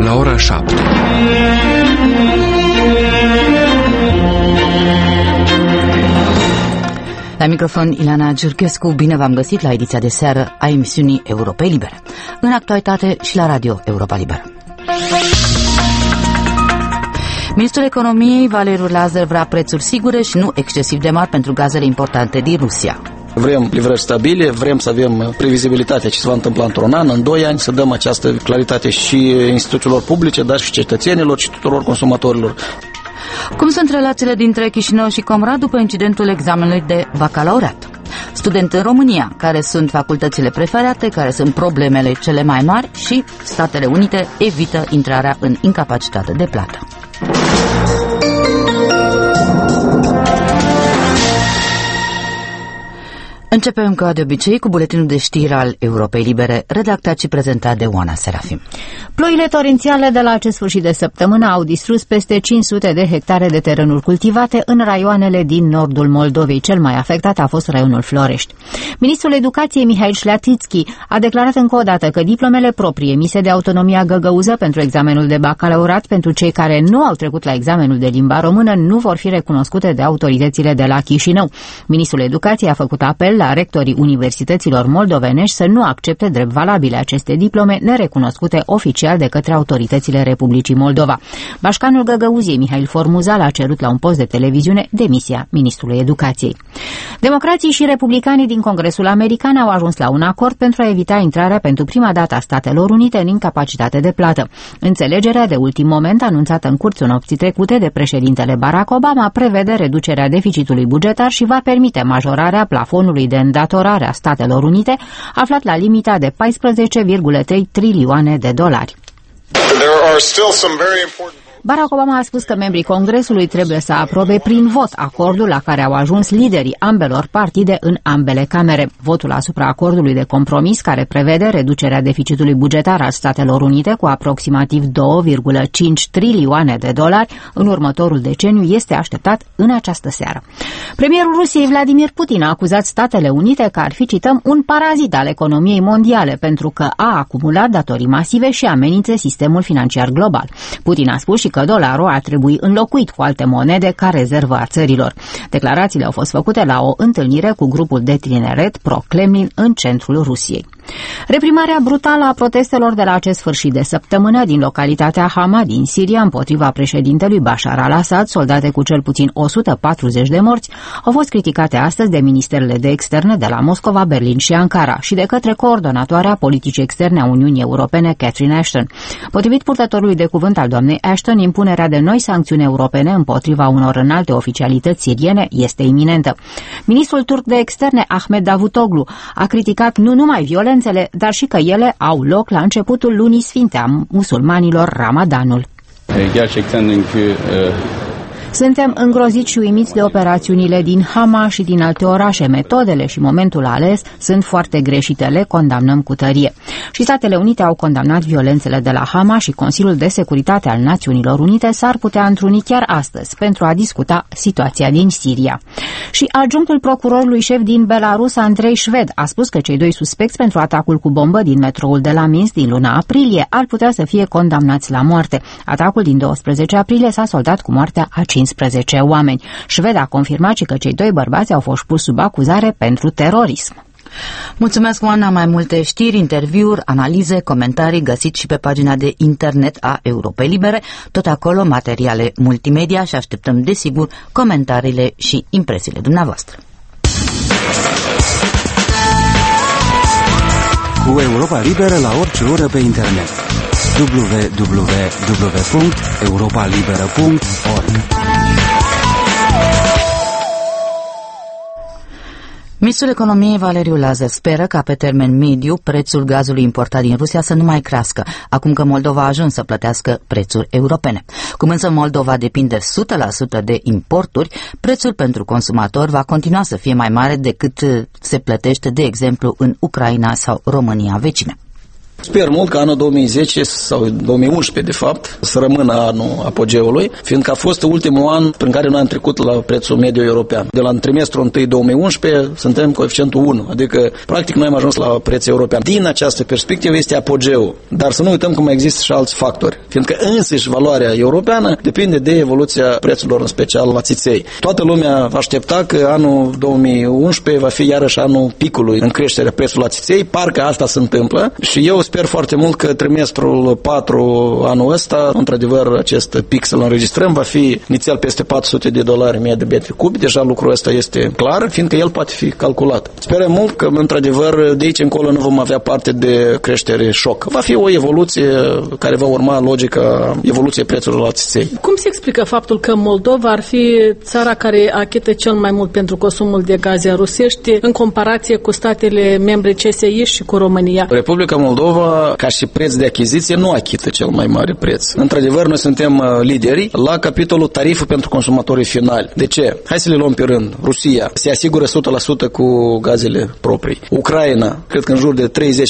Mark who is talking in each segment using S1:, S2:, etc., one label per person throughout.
S1: la ora 7.
S2: La microfon Ileana Giurchescu, bine v-am găsit la ediția de seară a emisiunii Europa Liberă, în actualitate și la Radio Europa Liberă. Ministrul Economiei, Valeriu Lazar, vrea prețuri sigure și nu excesiv de mari pentru gazele importante din Rusia.
S3: Vrem livrări stabile, vrem să avem previzibilitatea ce se va întâmpla într-un an, în 2 ani, să dăm această claritate și instituțiilor publice, dar și cetățenilor și tuturor consumatorilor.
S2: Cum sunt relațiile dintre Chișinău și Comrat după incidentul examenului de bacalaureat? Student în România, care sunt facultățile preferate, care sunt problemele cele mai mari și Statele Unite evită intrarea în incapacitate de plată. Începem ca de obicei cu buletinul de știri al Europei Libere, redactat și prezentat de Oana Serafim.
S4: Ploile torențiale de la acest sfârșit de săptămână au distrus peste 500 de hectare de terenuri cultivate în raioanele din nordul Moldovei. Cel mai afectat a fost raionul Florești. Ministrul Educației Mihail Șleatitski a declarat încă o dată că diplomele proprii emise de Autonomia Găgăuză pentru examenul de bacalaureat pentru cei care nu au trecut la examenul de limba română nu vor fi recunoscute de autoritățile de la Chișinău. Ministrul Educației a făcut apel la rectorii universităților moldovenești să nu accepte drept valabile aceste diplome nerecunoscute oficial de către autoritățile Republicii Moldova. Bașcanul Găgăuziei, Mihail Formuzal, a cerut la un post de televiziune demisia ministrului Educației. Democrații și republicanii din Congresul American au ajuns la un acord pentru a evita intrarea pentru prima dată a Statelor Unite în incapacitate de plată. Înțelegerea de ultim moment, anunțată în cursul nopții trecute de președintele Barack Obama, prevede reducerea deficitului bugetar și va permite majorarea plafonului de îndatorare a Statelor Unite, aflat la limita de 14,3 trilioane de dolari. Barack Obama a spus că membrii Congresului trebuie să aprobe prin vot acordul la care au ajuns liderii ambelor partide în ambele camere. Votul asupra acordului de compromis, care prevede reducerea deficitului bugetar al Statelor Unite cu aproximativ 2,5 trilioane de dolari în următorul deceniu, este așteptat în această seară. Premierul Rusiei, Vladimir Putin, a acuzat Statele Unite că ar fi, cităm, un parazit al economiei mondiale pentru că a acumulat datorii masive și amenință sistemul financiar global. Putin a spus și că dolarul ar trebui înlocuit cu alte monede ca rezervă a țărilor. Declarațiile au fost făcute la o întâlnire cu grupul de tineret pro-Kremlin în centrul Rusiei. Reprimarea brutală a protestelor de la acest sfârșit de săptămână din localitatea Hama din Siria împotriva președintelui Bashar al-Assad, soldate cu cel puțin 140 de morți, au fost criticate astăzi de ministerele de externe de la Moscova, Berlin și Ankara și de către coordonatoarea politicii externe a Uniunii Europene, Catherine Ashton. Potrivit purtătorului de cuvânt al doamnei Ashton, impunerea de noi sancțiuni europene împotriva unor înalte oficialități siriene este iminentă. Ministrul turc de externe, Ahmet Davutoglu, a criticat nu numai violențele, dar și că ele au loc la începutul lunii sfinte a musulmanilor, Ramadanul. Suntem îngroziți și uimiți de operațiunile din Hama și din alte orașe. Metodele și momentul ales sunt foarte greșite, le condamnăm cu tărie. Și Statele Unite au condamnat violențele de la Hama și Consiliul de Securitate al Națiunilor Unite s-ar putea întruni chiar astăzi pentru a discuta situația din Siria. Și adjunctul procurorului șef din Belarus, Andrei Șved, a spus că cei 2 suspecți pentru atacul cu bombă din metroul de la Minsk din luna aprilie ar putea să fie condamnați la moarte. Atacul din 12 aprilie s-a soldat cu moartea a 15 oameni. Șved a confirmat și că cei 2 bărbați au fost puși sub acuzare pentru terorism.
S2: Mulțumesc, Oana. Mai multe știri, interviuri, analize, comentarii găsiți și pe pagina de internet a Europei Libere. Tot acolo materiale multimedia și așteptăm, desigur, comentariile și impresiile dumneavoastră.
S5: Cu Europa Liberă la orice oră pe internet. www.europalibera.org.
S2: Ministrul Economiei Valeriu Lazar speră ca pe termen mediu prețul gazului importat din Rusia să nu mai crească, acum că Moldova a ajuns să plătească prețuri europene. Cum însă Moldova depinde 100% de importuri, prețul pentru consumator va continua să fie mai mare decât se plătește, de exemplu, în Ucraina sau România vecine.
S3: Sper mult că anul 2010 sau 2011, de fapt, să rămână anul apogeului, fiindcă a fost ultimul an prin care noi am trecut la prețul mediu european. De la trimestrul 1 2011 suntem coeficientul 1, adică practic noi am ajuns la preț european. Din această perspectivă este apogeul, dar să nu uităm că mai există și alți factori, fiindcă însăși valoarea europeană depinde de evoluția prețurilor, în special la țiței. Toată lumea va aștepta că anul 2011 va fi iarăși anul picului în creșterea prețului la țiței, parcă asta se întâmplă și eu sper foarte mult că trimestrul 4 anul ăsta, într-adevăr, acest pic să-l înregistrăm, va fi inițial peste $400 mie de metri cubi, deja lucrul ăsta este clar, fiindcă el poate fi calculat. Sperăm mult că, într-adevăr, de aici încolo nu vom avea parte de creștere șoc. Va fi o evoluție care va urma logica evoluției prețurilor la țiței.
S1: Cum se explică faptul că Moldova ar fi țara care achită cel mai mult pentru consumul de gaze rusești în comparație cu statele membre CSI și cu România?
S3: Republica Moldova, ca și preț de achiziție, nu achită cel mai mare preț. Într-adevăr, noi suntem lideri la capitolul tariful pentru consumatorii finali. De ce? Hai să le luăm pe rând. Rusia se asigură 100% cu gazele proprii. Ucraina, cred că în jur de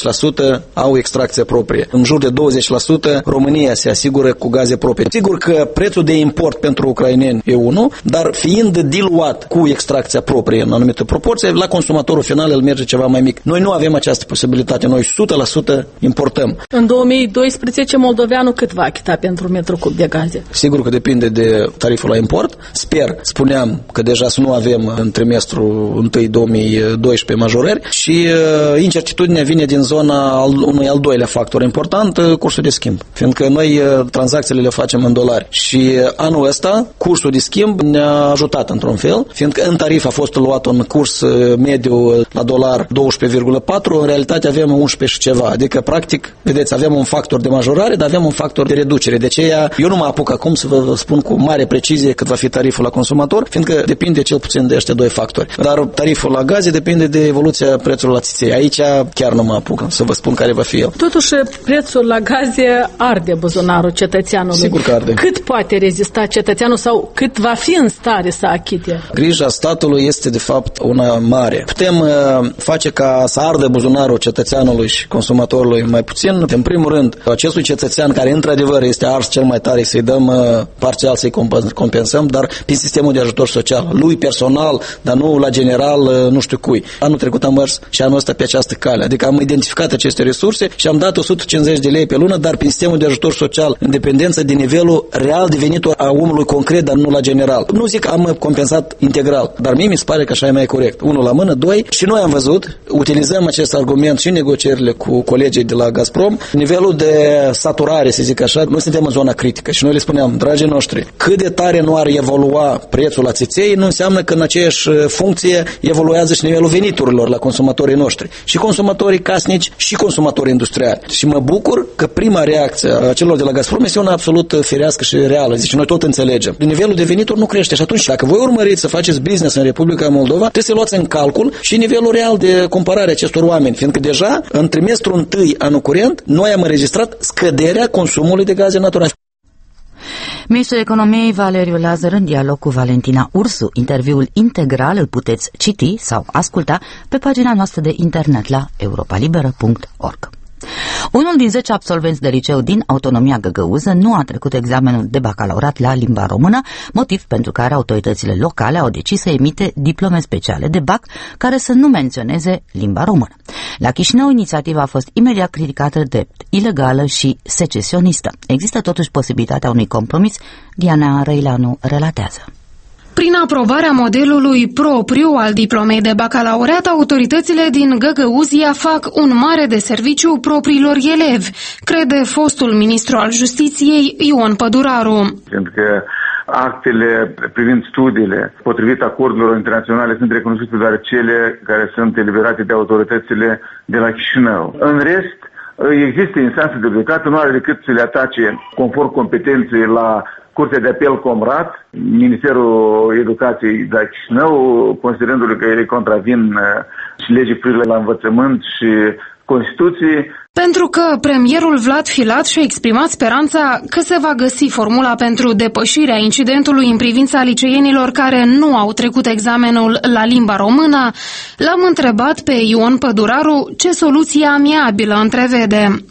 S3: 30% au extracție proprie. În jur de 20% România se asigură cu gaze proprii. Sigur că prețul de import pentru ucraineni e unul, dar fiind diluat cu extracția proprie în anumită proporție, la consumatorul final el merge ceva mai mic. Noi nu avem această posibilitate. Noi 100% importăm.
S1: În 2012 moldoveanul cât va achita pentru metru cub de gaze?
S3: Sigur că depinde de tariful la import. Spuneam că deja să nu avem în trimestrul 1 2012 majorări și incertitudinea vine din zona unui al doilea factor important, cursul de schimb. Fiindcă noi tranzacțiile le facem în dolari și anul ăsta cursul de schimb ne-a ajutat într-un fel, fiindcă în tarif a fost luat un curs mediu la dolar 12,4, în realitate avem 11 și ceva, adică practic, vedeți, avem un factor de majorare, dar avem un factor de reducere. De aceea eu nu mă apuc acum să vă spun cu mare precizie cât va fi tariful la consumator, fiindcă depinde cel puțin de ăștia doi factori. Dar tariful la gaze depinde de evoluția prețului la țiței. Aici chiar nu mă apuc să vă spun care va fi el.
S1: Totuși, prețul la gaze arde buzunarul cetățeanului.
S3: Sigur că arde.
S1: Cât poate rezista cetățeanul sau cât va fi în stare să achite?
S3: Grija statului este de fapt una mare. Putem face ca să ardă buzunarul cetățeanului și consumatorului mai puțin. În primul rând, acestui cetățean care într-adevăr este ars cel mai tare, să-i dăm parțial, să-i compensăm, dar prin sistemul de ajutor social. Lui personal, dar nu la general, nu știu cui. Anul trecut am mers și anul ăsta pe această cale. Adică am identificat aceste resurse și am dat 150 de lei pe lună, dar prin sistemul de ajutor social, în dependență de nivelul real de venit a omului concret, dar nu la general. Nu zic că am compensat integral, dar mie mi se pare că așa e mai corect. Unul la mână, doi, și noi am văzut, utilizăm acest argument și în negocierile cu colegii de la Gazprom, nivelul de saturare, să zic așa, noi suntem în zona critică și noi le spuneam, dragii noștri, cât de tare nu ar evolua prețul la țiței, nu înseamnă că în aceeași funcție evoluează și nivelul veniturilor la consumatorii noștri. Și consumatorii casnici și consumatorii industriali. Și mă bucur că prima reacție a celor de la Gazprom este una absolut firească și reală. Zice, noi tot înțelegem. Nivelul de venituri nu crește și atunci, dacă voi urmăriți să faceți business în Republica Moldova, trebuie să luați în calcul și nivelul real de comparare acestor oameni, fiindcă deja în trimestrul 1 anul curent, noi am înregistrat scăderea consumului de gaze naturale.
S2: Ministrul Economiei Valeriu Lazar în dialog cu Valentina Ursu. Interviul integral îl puteți citi sau asculta pe pagina noastră de internet la europalibera.org. Unul din 10 absolvenți de liceu din Autonomia Găgăuză nu a trecut examenul de bacalaureat la limba română, motiv pentru care autoritățile locale au decis să emite diplome speciale de bac care să nu menționeze limba română. La Chișinău, inițiativa a fost imediat criticată drept ilegală și secesionistă. Există totuși posibilitatea unui compromis, Diana Răileanu relatează.
S6: Prin aprobarea modelului propriu al diplomei de bacalaureat, autoritățile din Găgăuzia fac un mare de serviciu propriilor elevi, crede fostul ministru al Justiției Ion Păduraru.
S7: Pentru că actele privind studiile, potrivit acordurilor internaționale, sunt recunoscute doar cele care sunt eliberate de autoritățile de la Chișinău. În rest, există instanțe de judecată, nu are decât să le atace conform competenței la Curtea de Apel Comrat, Ministerul Educației de la Chișinău, considerându-le că ele contravin și legii privire la învățământ și Constituției.
S6: Pentru că premierul Vlad Filat și-a exprimat speranța că se va găsi formula pentru depășirea incidentului în privința liceienilor care nu au trecut examenul la limba română, l-am întrebat pe Ion Păduraru ce soluție amiabilă întrevede.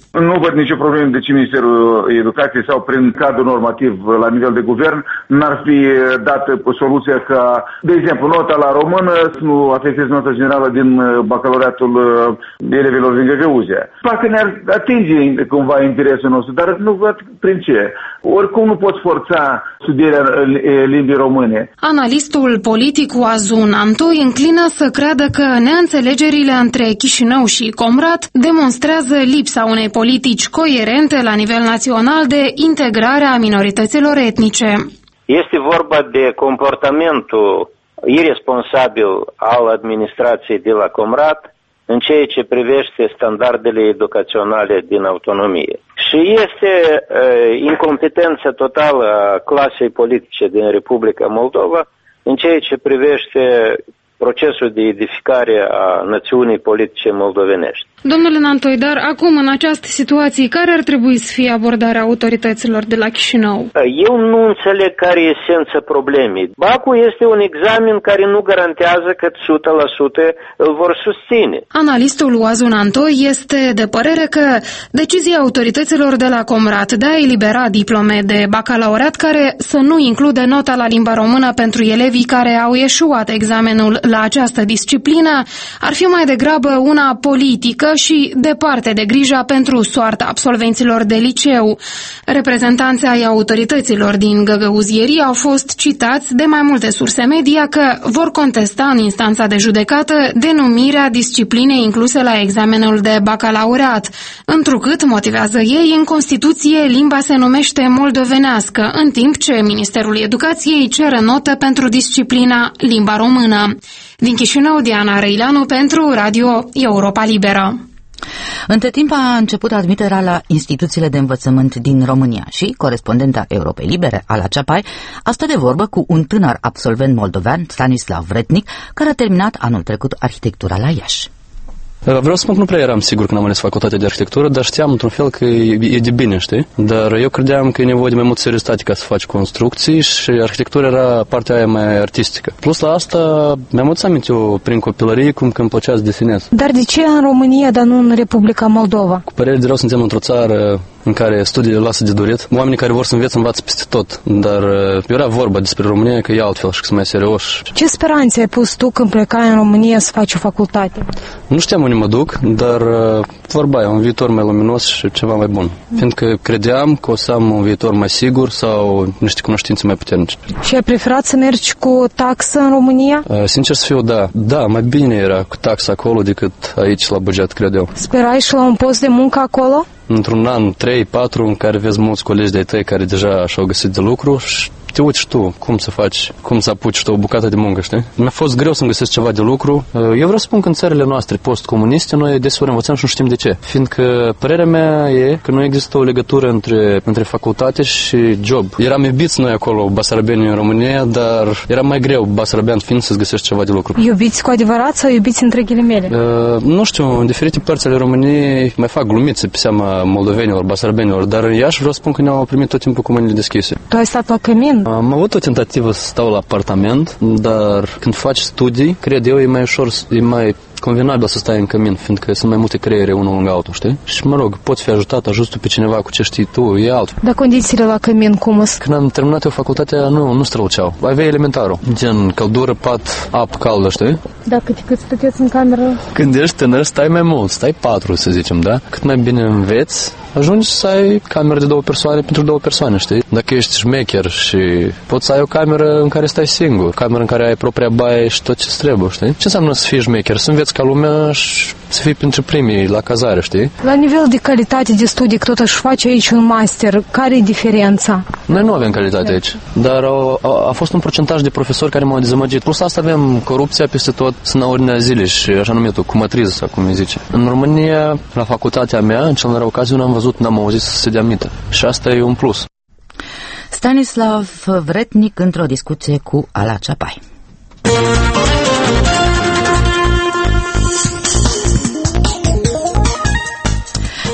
S7: Nu văd nicio problemă de ce Ministerul Educației sau prin cadrul normativ la nivel de guvern n-ar fi dată soluția ca, de exemplu, nota la română să nu afecteze nota generală din bacalaureatul elevilor din Găgăuzia. Poate ne-ar atinge cumva interesul nostru, dar nu văd prin ce. Oricum nu poți forța studierea limbii române.
S6: Analistul politic Oazun Antoi înclină să creadă că neînțelegerile între Chișinău și Comrat demonstrează lipsa unei politici coerente la nivel național de integrare a minorităților etnice.
S8: Este vorba de comportamentul irresponsabil al administrației de la Comrat în ceea ce privește standardele educaționale din autonomie. Și este incompetența totală a clasei politice din Republica Moldova în ceea ce privește procesul de edificare a națiunii politice moldovenești.
S6: Domnule Nantoi, dar acum, în această situație, care ar trebui să fie abordarea autorităților de la Chișinău?
S8: Eu nu înțeleg care e esența problemei. BAC-ul este un examen care nu garantează că 100% îl vor susține.
S6: Analistul Oazun Antoi este de părere că decizia autorităților de la Comrat de a elibera diplome de bacalaureat care să nu includă nota la limba română pentru elevii care au eșuat examenul la această disciplină ar fi mai degrabă una politică și departe de grija pentru soarta absolvenților de liceu. Reprezentanții ai autorităților din Găgăuzierii au fost citați de mai multe surse media că vor contesta în instanța de judecată denumirea disciplinei incluse la examenul de bacalaureat, întrucât, motivează ei, în Constituție limba se numește moldovenească, în timp ce Ministerul Educației cere notă pentru disciplina limba română. Din Chișinău, Diana Răileanu pentru Radio Europa Liberă.
S2: Între timp a început admiterea la instituțiile de învățământ din România și corespondenta Europei Libere, Ala Ceapai, a stat de vorbă cu un tânăr absolvent moldovean, Stanislav Vretnic, care a terminat anul trecut arhitectura la Iași.
S9: Vreau să spun că nu prea eram sigur când am ales facultatea de arhitectură, dar știam într-un fel că e de bine, știi? Dar eu credeam că e nevoie de mai multă seriozitate ca să faci construcții și arhitectura era partea aia mai artistică. Plus la asta mi-am adus aminte eu prin copilărie cum că îmi plăcea să desenez.
S10: Dar de ce în România, dar nu în Republica Moldova?
S9: Cu părere de rău, suntem într-o țară în care studiile lasă de dorit. Oamenii care vor să învață peste tot, dar era vorba despre România că e altfel și că sunt mai serioși.
S10: Ce speranțe ai pus tu când plecai în România să faci o facultate?
S9: Nu știam unde mă duc, dar vorba e un viitor mai luminos și ceva mai bun. Fiindcă credeam că o să am un viitor mai sigur sau niște cunoștințe mai puternice.
S10: Și ai preferat să mergi cu taxă în România?
S9: Sincer să fiu, da. Da, mai bine era cu taxa acolo decât aici la buget, cred eu.
S10: Sperai și la un post de muncă acolo?
S9: Într-un an, 3-4, în care vezi mulți colegi de-ai tăi care deja și-au găsit de lucru și te uiți tu cum să faci, cum să apuci tu o bucată de muncă, știi? Mi-a fost greu să-mi găsesc ceva de lucru. Eu vreau să spun că în țările noastre post-comuniste noi deseori învățăm și nu știm de ce. Fiindcă părerea mea e că nu există o legătură între facultate și job. Eram iubiți noi acolo, basarabenii în România, dar era mai greu, basarabean fiind, să-ți găsești ceva de lucru.
S10: Iubiți cu adevărat sau iubiți între ghilimele?
S9: Nu știu, în diferite părți ale României mai fac glumițe pe seama moldovenilor, basarabenilor, dar în Iași vreau să spun că ne-au primit tot timpul cu mâinile deschise.
S10: Tu ai stat la cămin?
S9: Am avut o tentativă să stau la apartament, dar când faci studii, cred eu, e mai ușor, e mai convenabil să stai în cămin, fiindcă sunt mai multe creiere unul lângă altul, știi? Și mă rog, poți fi ajutat, ajuți pe cineva cu ce știi tu, e altfel.
S10: Dar condițiile la cămin cum sunt?
S9: Când am terminat eu facultatea, nu străluceau. Aveai elementarul, gen căldură, pat, apă caldă, știi?
S10: Da, cât stăteți în cameră?
S9: Când ești tânăr, stai mai mult, stai 4, să zicem, da? Cât mai bine înveți, ajungi să ai cameră de 2 persoane pentru 2 persoane, știi? Dacă ești șmecher și poți să ai o cameră în care stai singur, cameră în care ai propria baie și tot ce trebuie, știi? Ce înseamnă să fii șmecher? Să înveți ca lumea și să fii printre primii la cazare, știi?
S10: La nivel de calitate de studii, că tot își face aici un master, care e diferența?
S9: Noi nu avem calitate aici, dar a fost un procentaj de profesori care m-au dezamăgit. Plus asta avem corupția peste tot, sunt la ordinea zilei și așa numitul, cu matriză sau cum îi zice. În România, la facultatea mea, în cel mai rar ocazie, n-am auzit să se dea mită. Și asta e un plus.
S2: Stanislav Vretnic într-o discuție cu Ala Ceapai.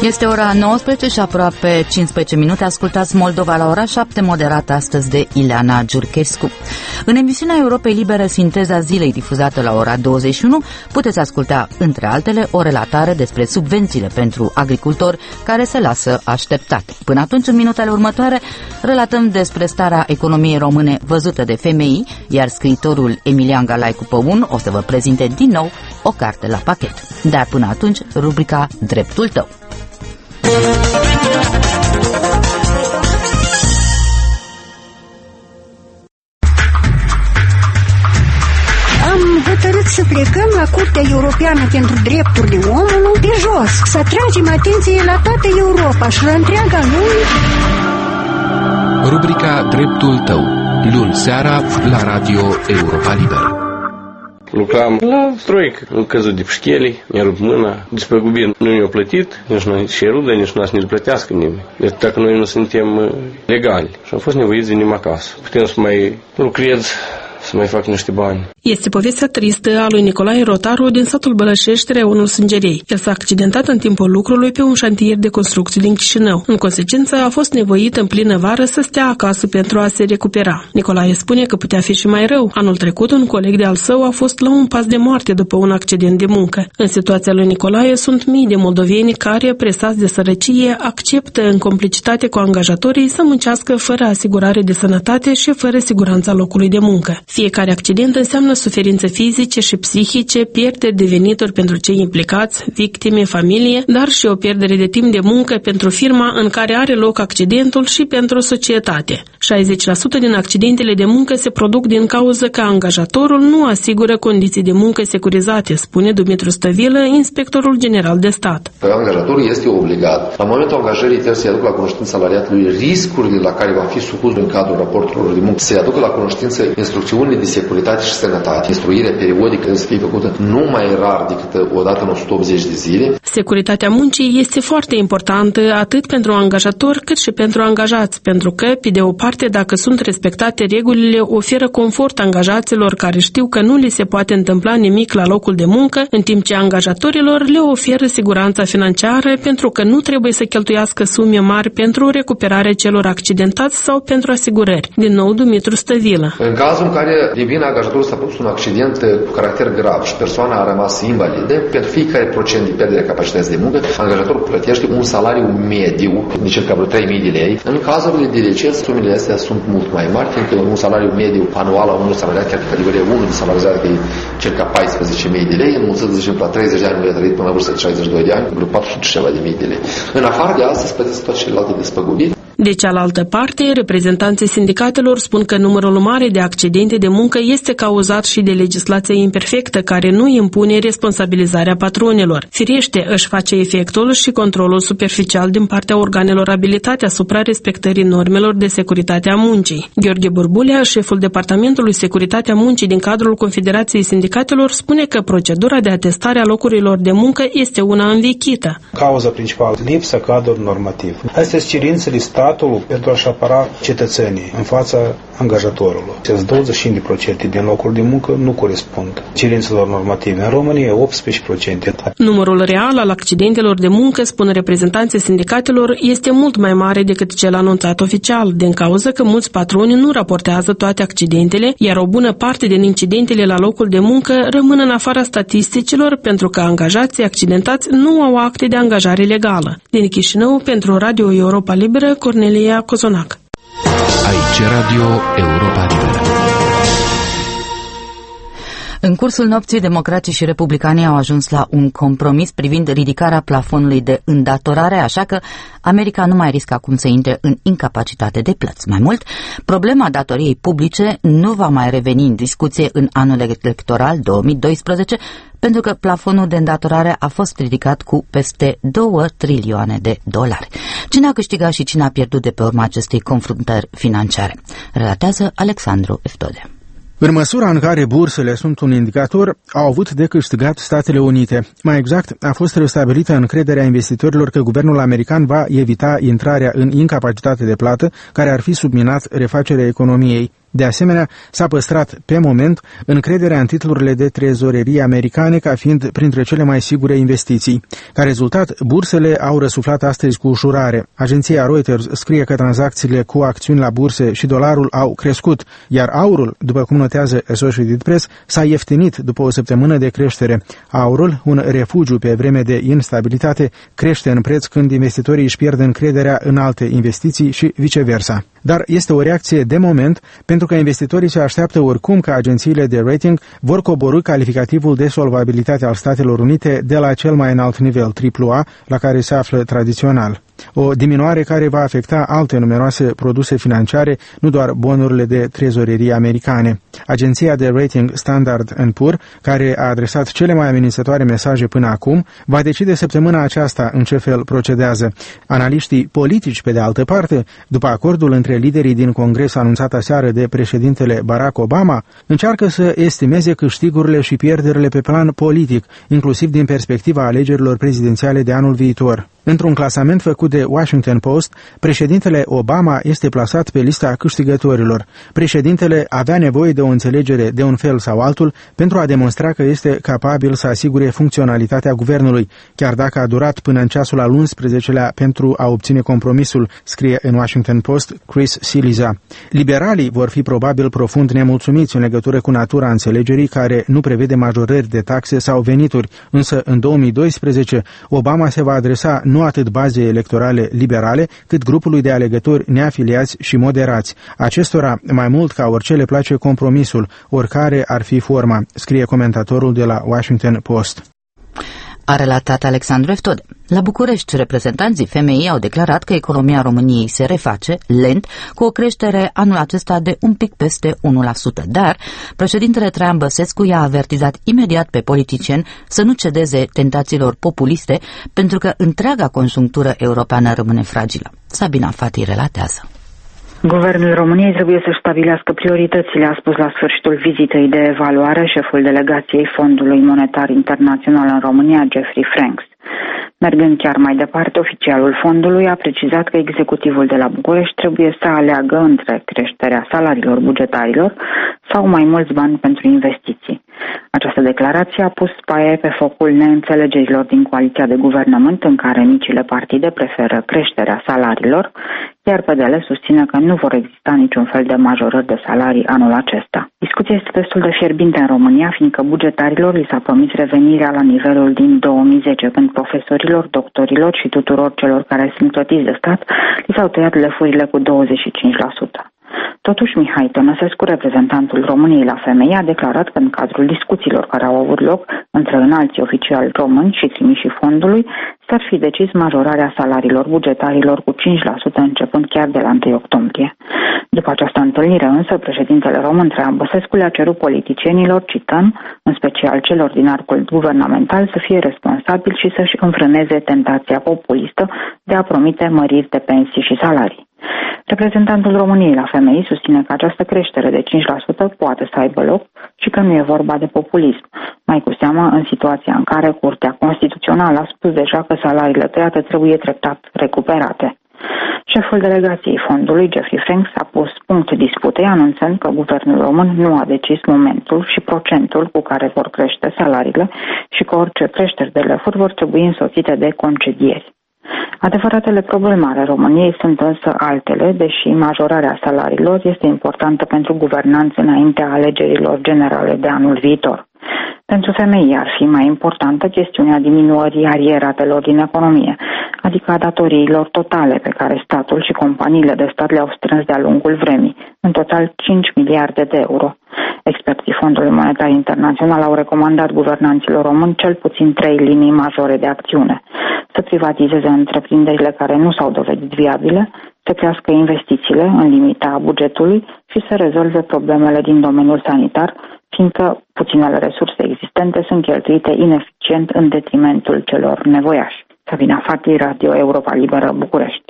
S2: Este ora 19 și aproape 15 minute. Ascultați Moldova la ora 7, moderată astăzi de Ileana Giurchescu. În emisiunea Europei Libere, Sinteza Zilei, difuzată la ora 21, puteți asculta, între altele, o relatare despre subvențiile pentru agricultori care se lasă așteptate. Până atunci, în minutele următoare, relatăm despre starea economiei române văzută de FMI, iar scriitorul Emilian Galaicu Păun o să vă prezinte din nou o carte la pachet. Dar până atunci, rubrica Dreptul tău.
S11: Am hotărât să plecăm la Curtea Europeană pentru Drepturile Omului de jos, să atragem atenție la toată Europa și la întreaga lume.
S12: Rubrica Dreptul tău, luni seara la Radio Europa Liberă.
S13: Lucram la stroică, am căzut de pșchelii, mi-a rupt mâna, despăgubiri nu mi-au plătit, nici noi și rudă, nici nu ne-l plătească nimeni. Deci dacă noi nu suntem legali și am fost nevoiți să venim acasă. Putem să mai lucrez, să mai fac niște bani.
S6: Este povestea tristă a lui Nicolae Rotaru din satul Bălășești, reonul Sângerei. El s-a accidentat în timpul lucrului pe un șantier de construcții din Chișinău. În consecință, a fost nevoit în plină vară să stea acasă pentru a se recupera. Nicolae spune că putea fi și mai rău. Anul trecut, un coleg de-al său a fost la un pas de moarte după un accident de muncă. În situația lui Nicolae sunt mii de moldoveni care, presați de sărăcie, acceptă în complicitate cu angajatorii să muncească fără asigurare de sănătate și fără siguranța locului de muncă. Fiecare accident înseamnă suferințe fizice și psihice, pierderi de venituri pentru cei implicați, victime, familie, dar și o pierdere de timp de muncă pentru firma în care are loc accidentul și pentru societate. 60% din accidentele de muncă se produc din cauza că angajatorul nu asigură condiții de muncă securizate, spune Dumitru Stăvilă, inspectorul general de stat.
S14: Angajatorul este obligat, la momentul angajării, trebuie să-i aducă la cunoștință salariatului riscurile la care va fi supus în cadrul raporturilor de muncă, să-i aducă la cunoștință instrucțiunile de securitate și sănătate. Instruirea periodică trebuie să fie făcută nu mai rar decât o dată în 180 de zile.
S6: Securitatea muncii este foarte importantă atât pentru angajator cât și pentru angajați, pentru că, pe de o parte, dacă sunt respectate regulile, oferă confort angajaților care știu că nu li se poate întâmpla nimic la locul de muncă, în timp ce angajatorilor le oferă siguranța financiară pentru că nu trebuie să cheltuiască sume mari pentru recuperarea celor accidentați sau pentru asigurări. Din nou, Dumitru Stăvilă.
S14: În cazul în care de vină angajatorul s-a produs un accident cu caracter grav și persoana a rămas invalidă, pentru fiecare procent de pierdere de capacități de muncă, angajatorul plătește un salariu mediu de circa vreo 3.000 de lei. În cazurile de deces, sumele astea sunt mult mai mari, fiindcă un salariu mediu anual a unui salariat, chiar de categorie 1 de salarizare, de circa 14.000 de lei, înmulțit, de exemplu, la 30 de ani, nu i-a trăit până la vârstă de 62 de ani, vreo 400 ceva de mii de lei. În afară de asta, se plătesc toate celelalte despăgubiri.
S6: De cealaltă parte, reprezentanții sindicatelor spun că numărul mare de accidente de muncă este cauzat și de legislația imperfectă care nu impune responsabilizarea patronilor. Firește, își face efectul și controlul superficial din partea organelor abilitate asupra respectării normelor de securitate a muncii. Gheorghe Burbulea, șeful Departamentului Securitatea Muncii din cadrul Confederației Sindicatelor, spune că procedura de atestare a locurilor de muncă este una învechită.
S15: Cauza principală, lipsa cadrului normativ. Astea sunt cerințele statului pentru a-și apăra cetățenii în fața angajatorului. 25% din locuri de muncă nu corespund cerințelor normative. În România 18%.
S6: Numărul real al accidentelor de muncă, spun reprezentanții sindicatelor, este mult mai mare decât cel anunțat oficial, din cauza că mulți patroni nu raportează toate accidentele, iar o bună parte din incidentele la locul de muncă rămân în afara statisticilor pentru că angajații accidentați nu au acte de angajare legală. Din Chișinău, pentru Radio Europa Liberă, Cornelia Cozonac.
S12: Aici Radio Europa Liberă.
S2: În cursul nopții, democrații și republicanii au ajuns la un compromis privind ridicarea plafonului de îndatorare, așa că America nu mai riscă acum să intre în incapacitate de plăți. Mai mult, problema datoriei publice nu va mai reveni în discuție în anul electoral 2012, pentru că plafonul de îndatorare a fost ridicat cu peste 2 trilioane de dolari. Cine a câștigat și cine a pierdut de pe urma acestei confruntări financiare? Relatează Alexandru Eftode.
S16: În măsura în care bursele sunt un indicator, au avut de câștigat Statele Unite. Mai exact, a fost restabilită încrederea investitorilor că guvernul american va evita intrarea în incapacitate de plată, care ar fi subminat refacerea economiei. De asemenea, s-a păstrat pe moment încrederea în titlurile de trezorerie americane ca fiind printre cele mai sigure investiții. Ca rezultat, bursele au răsuflat astăzi cu ușurare. Agenția Reuters scrie că tranzacțiile cu acțiuni la burse și dolarul au crescut, iar aurul, după cum notează Associated Press, s-a ieftinit după o săptămână de creștere. Aurul, un refugiu pe vreme de instabilitate, crește în preț când investitorii își pierd încrederea în alte investiții și viceversa. Dar este o reacție de moment, pentru că investitorii se așteaptă oricum că agențiile de rating vor coborî calificativul de solvabilitate al Statelor Unite de la cel mai înalt nivel, AAA, la care se află tradițional. O diminuare care va afecta alte numeroase produse financiare, nu doar bonurile de trezorerie americane. Agenția de rating Standard & Poor, care a adresat cele mai amenințătoare mesaje până acum, va decide săptămâna aceasta în ce fel procedează. Analiștii politici, pe de altă parte, după acordul între liderii din Congres anunțat aseară de președintele Barack Obama, încearcă să estimeze câștigurile și pierderile pe plan politic, inclusiv din perspectiva alegerilor prezidențiale de anul viitor. Într-un clasament făcut de Washington Post, președintele Obama este plasat pe lista câștigătorilor. Președintele avea nevoie de o înțelegere de un fel sau altul pentru a demonstra că este capabil să asigure funcționalitatea guvernului, chiar dacă a durat până în ceasul al 11-lea pentru a obține compromisul, scrie în Washington Post Chris Cillizza. Liberalii vor fi probabil profund nemulțumiți în legătură cu natura înțelegerii care nu prevede majorări de taxe sau venituri, însă în 2012 Obama se va adresa nu atât bazei electorale liberale, cât grupului de alegători neafiliați și moderați. Acestora, mai mult ca orice, le place compromisul, oricare ar fi forma, scrie comentatorul de la Washington Post.
S2: A relatat Alexandru Eftode. La București, reprezentanții FMI au declarat că economia României se reface, lent, cu o creștere anul acesta de un pic peste 1%. Dar președintele Traian Băsescu i-a avertizat imediat pe politicieni să nu cedeze tentațiilor populiste, pentru că întreaga conjunctură europeană rămâne fragilă. Sabina Fati relatează.
S17: Guvernul României trebuie să stabilească prioritățile, a spus la sfârșitul vizitei de evaluare șeful delegației Fondului Monetar Internațional în România, Jeffrey Franks. Mergând chiar mai departe, oficialul fondului a precizat că executivul de la București trebuie să aleagă între creșterea salariilor bugetarilor sau mai mulți bani pentru investiții. Această declarație a pus paie pe focul neînțelegerilor din coaliția de guvernământ, în care micile partide preferă creșterea salariilor, iar PDL susține că nu vor exista niciun fel de majorări de salarii anul acesta. Discuția este destul de fierbinte în România, fiindcă bugetarilor li s-a promis revenirea la nivelul din 2010, când profesorilor, doctorilor și tuturor celor care sunt plătiți de stat li s-au tăiat lefurile cu 25%. Totuși, Mihai Tănăsescu, reprezentantul României la FMI, a declarat că în cadrul discuțiilor care au avut loc între înalții oficiali români și trimișii fondului, s-ar fi decis majorarea salariilor bugetarilor cu 5% începând chiar de la 1 octombrie. După această întâlnire însă, președintele român Traian Băsescu le-a cerut politicienilor, cităm, în special celor din arcul guvernamental, să fie responsabili și să-și înfrâneze tentația populistă de a promite măriri de pensii și salarii. Reprezentantul României la FMI susține că această creștere de 5% poate să aibă loc și că nu e vorba de populism, mai cu seamă în situația în care Curtea Constituțională a spus deja că salariile tăiate trebuie treptat recuperate. Șeful delegației fondului, Jeffrey Franks, a pus punct disputei, anunțând că guvernul român nu a decis momentul și procentul cu care vor crește salariile și că orice creșteri de lefuri vor trebui însoțite de concedieri. Adevăratele probleme ale României sunt însă altele, deși majorarea salariilor este importantă pentru guvernanți înaintea alegerilor generale de anul viitor. Pentru femei ar fi mai importantă chestiunea diminuării arieratelor din economie, adică a datoriilor totale pe care statul și companiile de stat le-au strâns de-a lungul vremii, în total 5 miliarde de euro. Experții Fondului Monetar Internațional au recomandat guvernanților români cel puțin 3 linii majore de acțiune: să privatizeze întreprinderile care nu s-au dovedit viabile, să crească investițiile în limita bugetului și să rezolve problemele din domeniul sanitar, fiindcă puținele resurse existente sunt cheltuite ineficient în detrimentul celor nevoiași. Sabina Fati, Radio Europa Liberă, București.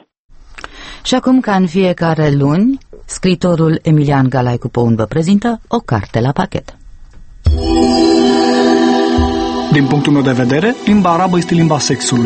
S2: Și acum, ca în fiecare luni, scriitorul Emilian Galai Cupoun vă prezintă o carte la pachet.
S18: Din punctul meu de vedere, limba arabă este limba sexului.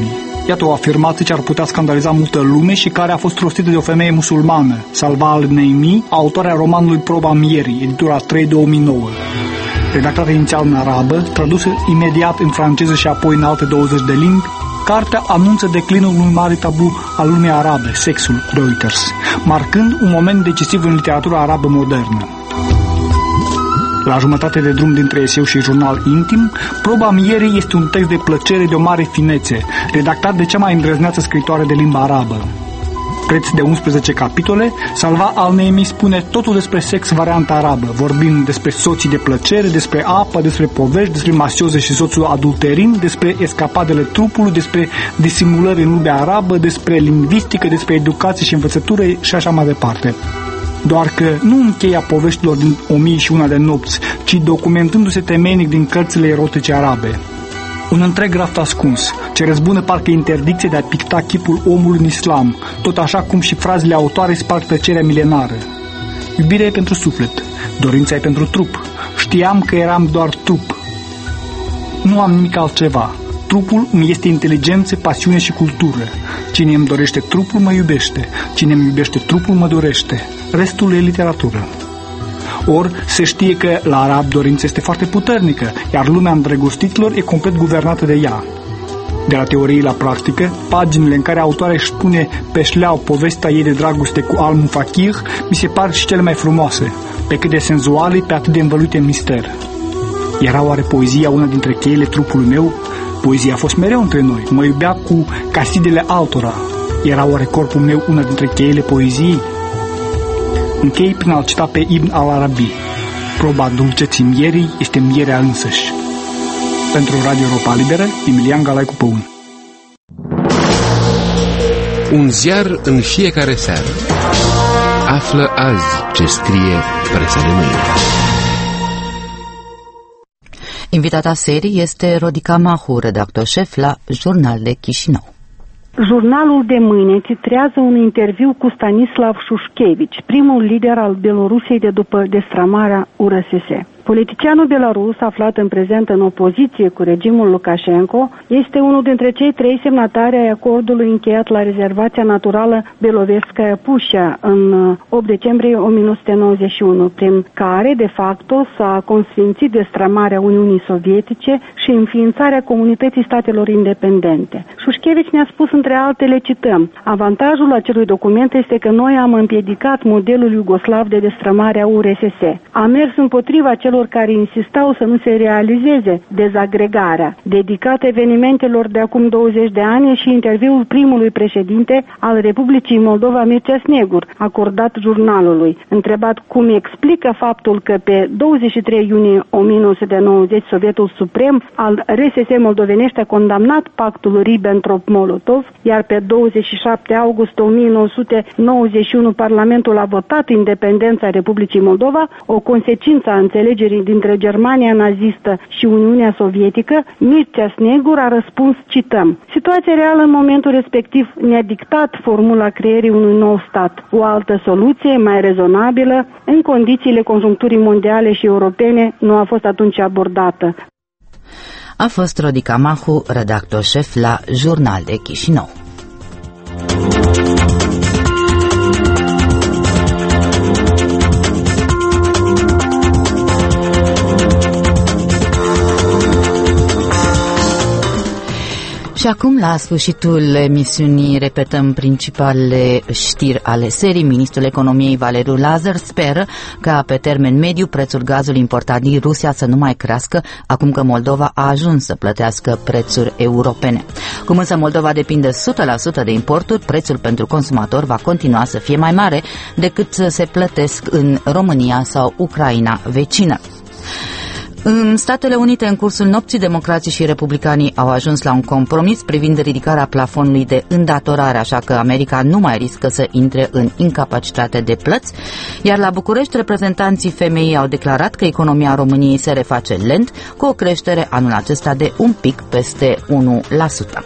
S18: Iată o afirmație ce ar putea scandaliza multă lume și care a fost rostită de o femeie musulmană, Salva al-Neimi, autoarea romanului Proba Mierii, editura 3, 2009. Redactată inițial în arabă, tradusă imediat în franceză și apoi în alte 20 de limbi, cartea anunță declinul unui mare tabu al lumii arabe, sexul, Reuters, marcând un moment decisiv în literatura arabă modernă. La jumătate de drum dintre eseu și jurnal intim, Proba Mierii este un text de plăcere de o mare finețe, redactat de cea mai îndrăzneață scritoare de limba arabă. Preț de 11 capitole, Salva al-Neimi spune totul despre sex varianta arabă, vorbind despre soții de plăcere, despre apă, despre povești, despre masioze și soțul adulterin, despre escapadele trupului, despre disimulări în lumea arabă, despre lingvistică, despre educație și învățătură și așa mai departe. Doar că nu încheia poveștilor din 1001 de nopți, ci documentându-se temeinic din cărțile erotice arabe. Un întreg raft ascuns, ce răzbună parcă interdicție de a picta chipul omului în islam, tot așa cum și frazele autoare sparg tăcerea milenară. Iubirea e pentru suflet, dorința e pentru trup. Știam că eram doar trup. Nu am nimic altceva. Trupul îmi este inteligență, pasiune și cultură. Cine îmi dorește trupul mă iubește. Cine îmi iubește trupul mă dorește. Restul e literatură. Or, se știe că la arab dorința este foarte puternică, iar lumea îndrăgostitilor e complet guvernată de ea. De la teorie la practică, paginile în care autoarea își pune pe șleau povestea ei de dragoste cu al-Mufakir mi se par și cele mai frumoase, pe cât de senzuale, pe atât de învăluite în mister. Era oare poezia una dintre cheile trupului meu? Poezia a fost mereu între noi, mă iubea cu casidele altora. Era oare corpul meu una dintre cheile poeziei? Închei prin a-l cita pe Ibn al-Arabi. Proba dulceții mierii este mierea însăși. Pentru Radio Europa Liberă, Emilian Galaicu Păun.
S12: Un ziar în fiecare seară. Află azi ce scrie presa de mâine.
S2: Invitata serii este Rodica Mahu, redactor șef la Jurnal de Chișinău.
S19: Jurnalul de mâine titrează un interviu cu Stanislav Șușchevici, primul lider al Belorusiei de după destramarea URSS. Politicianul belarus, aflat în prezent în opoziție cu regimul Lukashenko, este unul dintre cei 3 semnatari ai acordului încheiat la rezervația naturală Beloveskaia Pușa în 8 decembrie 1991, prin care, de facto, s-a consfințit destramarea Uniunii Sovietice și înființarea Comunității Statelor Independente. Șușchevici ne-a spus, între altele, cităm: avantajul acelui document este că noi am împiedicat modelul iugoslav de destrămare a URSS. Am mers împotriva celor care insistau să nu se realizeze dezagregarea, dedicat evenimentelor de acum 20 de ani, și interviul primului președinte al Republicii Moldova, Mircea Snegur, acordat jurnalului. Întrebat cum explică faptul că pe 23 iunie 1990 Sovietul Suprem al RSS moldovenești a condamnat pactul Ribbentrop-Molotov, iar pe 27 august 1991 Parlamentul a votat independența Republicii Moldova, o consecință a înțelegerii dintre Germania nazistă și Uniunea Sovietică, Mircea Snegur a răspuns, cităm: situația reală în momentul respectiv ne-a dictat formula creierii unui nou stat. O altă soluție, mai rezonabilă, în condițiile conjuncturii mondiale și europene, nu a fost atunci abordată.
S2: A fost Rodica Mahu, redactor șef la Jurnal de Chișinău. Și acum, la sfârșitul emisiunii, repetăm principalele știri ale serii. Ministrul Economiei Valeriu Lazar speră ca pe termen mediu prețul gazului importat din Rusia să nu mai crească, acum că Moldova a ajuns să plătească prețuri europene. Cum însă Moldova depinde 100% de importuri, prețul pentru consumator va continua să fie mai mare decât se plătesc în România sau Ucraina vecină. În Statele Unite, în cursul nopții, democrații și republicanii au ajuns la un compromis privind ridicarea plafonului de îndatorare, așa că America nu mai riscă să intre în incapacitate de plăți, iar la București reprezentanții FMI au declarat că economia României se reface lent, cu o creștere anul acesta de un pic peste 1%.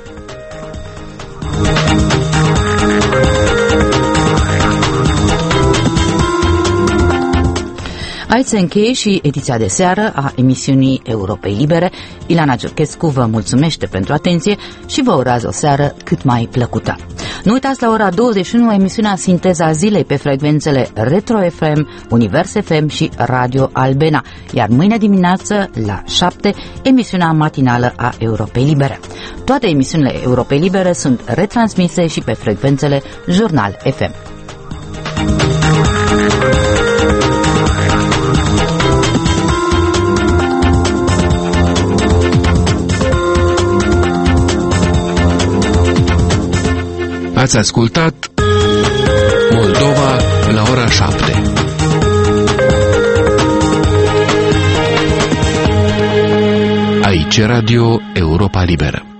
S2: Aici se încheie și ediția de seară a emisiunii Europei Libere. Ilana Giurchescu vă mulțumește pentru atenție și vă urează o seară cât mai plăcută. Nu uitați la ora 21 emisiunea Sinteza Zilei pe frecvențele Retro FM, Univers FM și Radio Albena, iar mâine dimineață la 7 emisiunea matinală a Europei Libere. Toate emisiunile Europei Libere sunt retransmise și pe frecvențele Jurnal FM.
S12: Ați ascultat Moldova la ora 7. Aici Radio Europa Liberă.